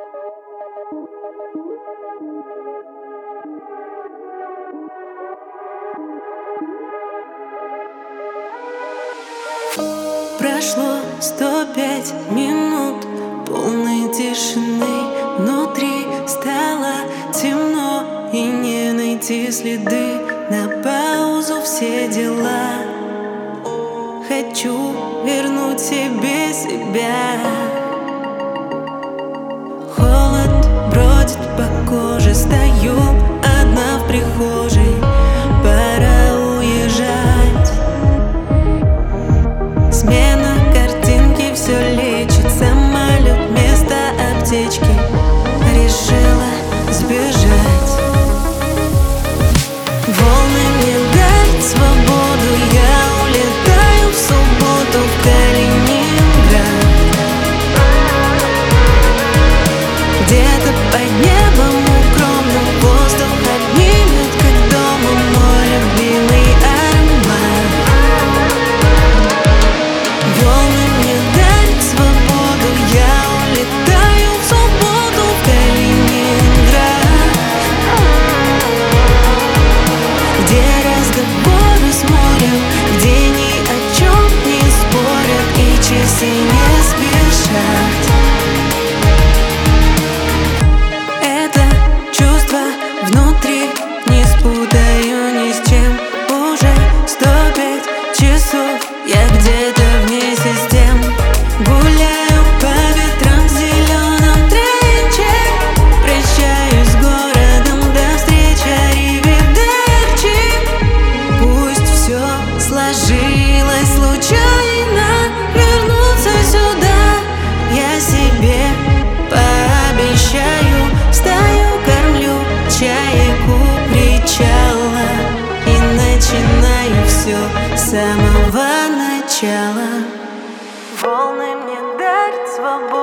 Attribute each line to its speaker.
Speaker 1: Прошло 105 минут полной тишины. Внутри стало темно, и не найти следы. На паузу все дела. Хочу вернуть себе себя. Холод бродит по коже. Стою одна в прихожей. Пора уезжать. Смена картинки все лечит. Самолет вместо аптечки. Решила сбежать. Волны мне дают свободу. Я улетаю в субботу в Калининград. Где-то под небом укромным воздух обнимет, как дома, мой любимый аромат. Волны мне дают свободу. Я улетаю в субботу в Калининград, где разговоры с морем, где ни о чем не спорят и часы не спешат. Это чувство внутри не спутаю ни с чем. Уже 105 часов я где-то вне систем. Гуляю по ветрам в зеленом тренче. Прощаюсь с городом, до встречи, аривидерчи. Пусть все сложилось случайно, вернуться сюда я себе пообещаю. Встаю, кормлю чайку причала и начинаю все с самого начала. Волны мне дарят свободу.